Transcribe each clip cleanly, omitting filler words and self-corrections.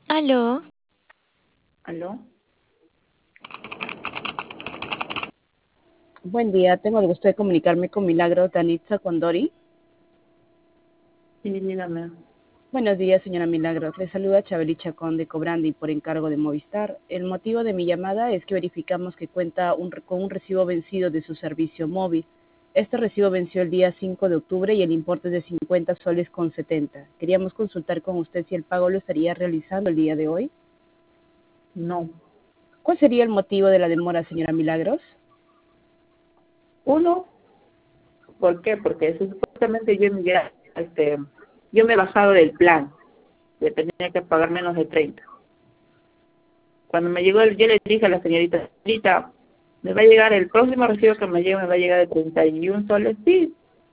Aló, ¿Aló? Buen día, tengo el gusto de comunicarme con Milagros Danitza Condori. Sí, dígame. Buenos días, señora Milagros. Le saluda Chabeli Chacón de Cobrandi por encargo de Movistar. El motivo de mi llamada es que verificamos que cuenta con un recibo vencido de su servicio móvil. Este recibo venció el día 5 de octubre y el importe es de 50 soles con 70. Queríamos consultar con usted si el pago lo estaría realizando el día de hoy. No. ¿Cuál sería el motivo de la demora, señora Milagros? Uno, ¿por qué? Porque supuestamente yo me he bajado del plan, que tenía que pagar menos de 30. Cuando me llegó, yo le dije a la señorita, me va a llegar el próximo recibo que me llegue, me va a llegar de 31 soles. Sí,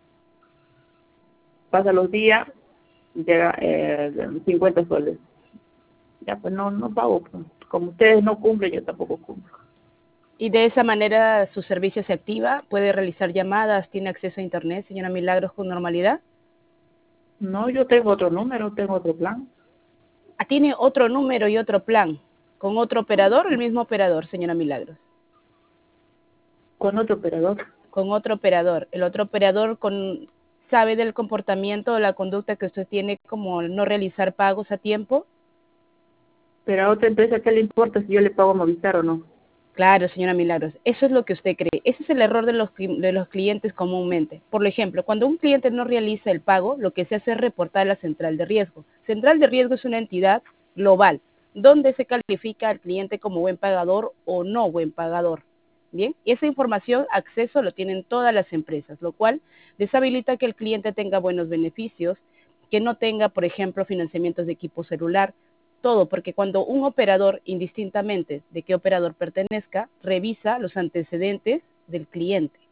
pasa los días, llega 50 soles. Ya, pues no pago. Pues. Como ustedes no cumplen, yo tampoco cumplo. Y de esa manera su servicio se activa, puede realizar llamadas, tiene acceso a Internet, señora Milagros, con normalidad. No, yo tengo otro número, tengo otro plan. Ah, tiene otro número y otro plan, con otro operador, el mismo operador, señora Milagros. Con otro operador. Con otro operador. El otro operador sabe del comportamiento o la conducta que usted tiene como no realizar pagos a tiempo. Pero a otra empresa, ¿qué le importa si yo le pago a Movistar o no? Claro, señora Milagros, eso es lo que usted cree. Ese es el error de los clientes comúnmente. Por ejemplo, cuando un cliente no realiza el pago, lo que se hace es reportar a la central de riesgo. Central de riesgo es una entidad global donde se califica al cliente como buen pagador o no buen pagador. Bien, y esa información, acceso lo tienen todas las empresas, lo cual deshabilita que el cliente tenga buenos beneficios, que no tenga, por ejemplo, financiamientos de equipo celular, todo, porque cuando un operador, indistintamente de qué operador pertenezca, revisa los antecedentes del cliente.